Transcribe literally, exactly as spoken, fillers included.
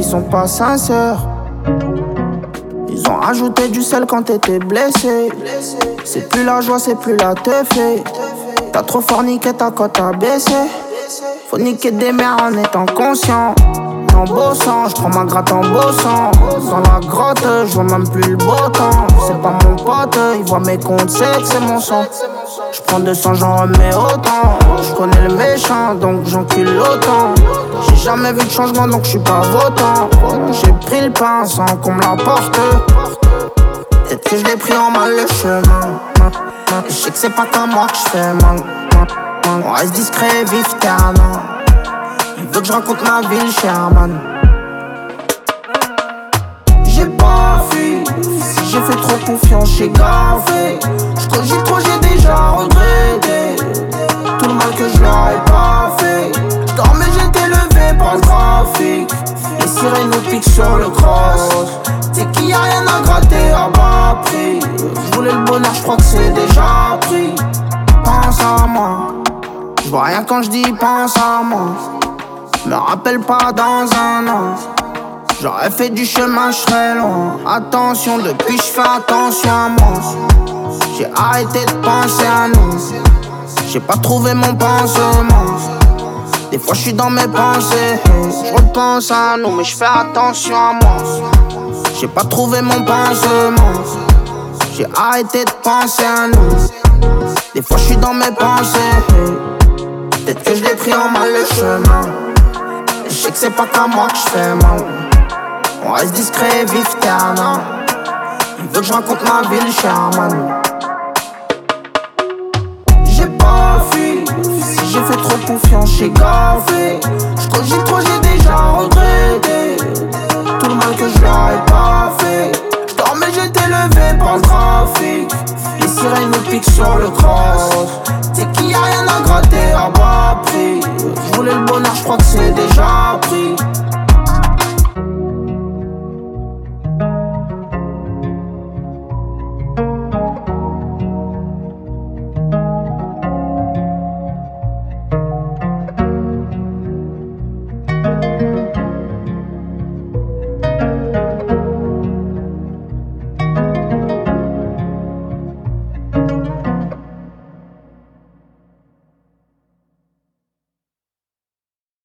sont pas sincères. Ils ont ajouté du sel quand t'étais blessé. C'est plus la joie, c'est plus la teufée. T'as trop forniqué, ta cote a baissé. Faut niquer des mères en étant conscient. En bossant, j'prends ma gratte en bossant. Dans la grotte, j'vois même plus le beau temps. C'est pas mon pote, il voit mes comptes, c'est que c'est mon sang. J'prends deux cents, j'en remets autant. J'connais le méchant, donc j'encule autant. J'ai jamais vu de changement, donc j'suis pas votant. J'ai pris le pain sans qu'on me l'apporte. Peut-être que je l'ai pris en mal le chemin. Je sais que c'est pas qu'à moi que j'fais mal. On reste discret, vif ternant. Il veut que je raconte ma ville, Sherman. J'ai pas fui. Si j'ai fait trop confiance, j'ai gaffé. J'cogite trop, j'ai déjà regretté tout le mal que je leur ai pas fait. J'dormais, j'étais levé par le trafic. Les sirènes nous piquent sur le cross. T'sais qu'il y a rien à gratter à bas prix. J'voulais le bonheur, j'crois que c'est déjà pris. Pense à moi. J'vois rien quand j'dis pense à moi. Me rappelle pas dans un an. J'aurais fait du chemin, j'serais loin. Attention, depuis j'fais attention à moi. J'ai arrêté de penser à nous. J'ai pas trouvé mon pansement. Des fois j'suis dans mes pensées. J'repense à nous, mais j'fais attention à moi. J'ai pas trouvé mon pansement. J'ai arrêté de penser à nous. Des fois j'suis dans mes pensées. Peut-être que je l'ai pris en mal le chemin. Je sais que c'est pas qu'à moi que j'fais mal. On reste discret, vif ternant. Il veut que je raconte ma ville, Sherman. J'ai pas fui. Si j'ai fait trop confiance, j'ai gaffé. J'cogite trop, j'ai déjà regretté tout le mal que je leur ai pas fait. J'dormais, j'étais levé par le trafic. Les sirènes nous piquent sur le cross. T'sais qu'il y a rien à gratter à bas prix. J'voulais le bonheur, j'crois que c'est déjà pris.